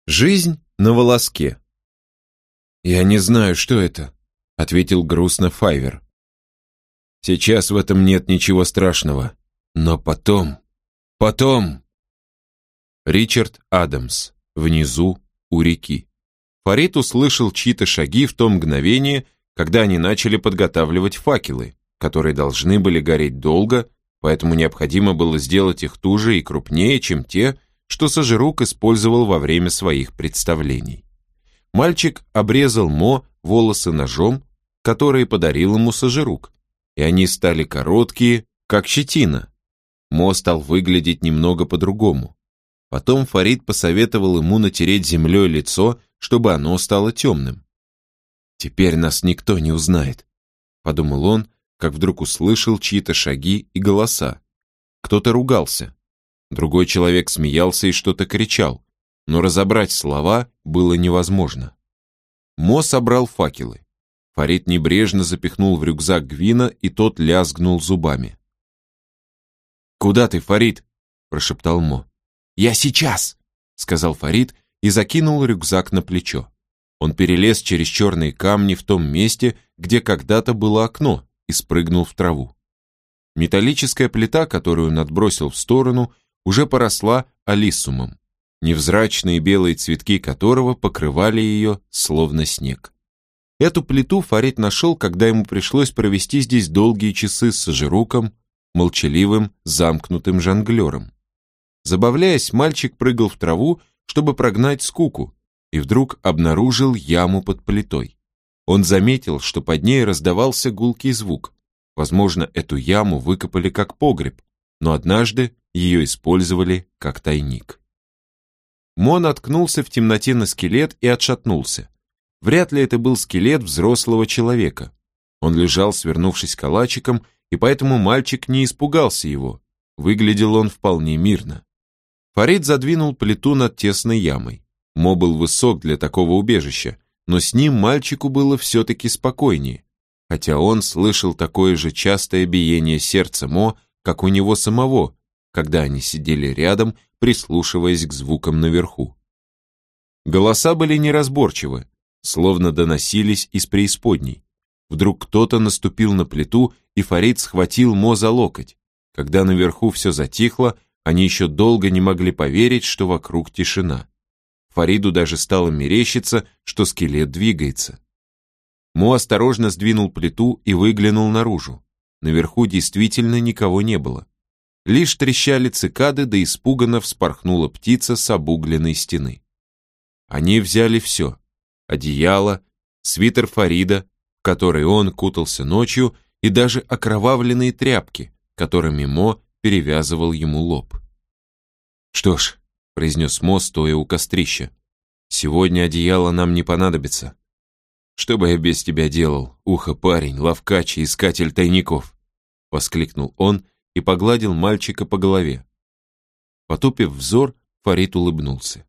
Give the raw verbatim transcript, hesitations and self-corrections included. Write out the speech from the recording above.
Жизнь на волоске. «Я не знаю, что это», — ответил грустно Файвер. «Сейчас в этом нет ничего страшного. Но потом... потом...» Ричард Адамс. Внизу, у реки. Фарид услышал чьи-то шаги в то мгновение, когда они начали подготавливать факелы, которые должны были гореть долго, поэтому необходимо было сделать их туже и крупнее, чем те, что Сожирук использовал во время своих представлений. Мальчик обрезал Мо волосы ножом, который подарил ему Сожирук, и они стали короткие, как щетина. Мо стал выглядеть немного по-другому. Потом Фарид посоветовал ему натереть землей лицо, чтобы оно стало темным. «Теперь нас никто не узнает», — подумал он, как вдруг услышал чьи-то шаги и голоса. Кто-то ругался. Другой человек смеялся и что-то кричал, но разобрать слова было невозможно. Мо собрал факелы. Фарид небрежно запихнул в рюкзак Гвина, и тот лязгнул зубами. «Куда ты, Фарид?» – прошептал Мо. «Я сейчас!» – сказал Фарид и закинул рюкзак на плечо. Он перелез через черные камни в том месте, где когда-то было окно, и спрыгнул в траву. Металлическая плита, которую он отбросил в сторону, уже поросла алиссумом, невзрачные белые цветки которого покрывали ее, словно снег. Эту плиту Фарид нашел, когда ему пришлось провести здесь долгие часы с Сожируком, молчаливым, замкнутым жонглером. Забавляясь, мальчик прыгал в траву, чтобы прогнать скуку, и вдруг обнаружил яму под плитой. Он заметил, что под ней раздавался гулкий звук. Возможно, эту яму выкопали как погреб, но однажды ее использовали как тайник. Мо наткнулся в темноте на скелет и отшатнулся. Вряд ли это был скелет взрослого человека. Он лежал, свернувшись калачиком, и поэтому мальчик не испугался его. Выглядел он вполне мирно. Фарид задвинул плиту над тесной ямой. Мо был высок для такого убежища, но с ним мальчику было все-таки спокойнее, хотя он слышал такое же частое биение сердца Мо, как у него самого, когда они сидели рядом, прислушиваясь к звукам наверху. Голоса были неразборчивы, словно доносились из преисподней. Вдруг кто-то наступил на плиту, и Фарид схватил Мо за локоть. Когда наверху все затихло, они еще долго не могли поверить, что вокруг тишина. Фариду даже стало мерещиться, что скелет двигается. Мо осторожно сдвинул плиту и выглянул наружу. Наверху действительно никого не было. Лишь трещали цикады, да испуганно вспорхнула птица с обугленной стены. Они взяли все: одеяло, свитер Фарида, в который он кутался ночью, и даже окровавленные тряпки, которыми Мо перевязывал ему лоб. «Что ж», — произнес Мо, стоя у кострища, — «сегодня одеяло нам не понадобится. Что бы я без тебя делал, ухо-парень, ловкач и искатель тайников?» — воскликнул он и погладил мальчика по голове. Потупив взор, Фарид улыбнулся.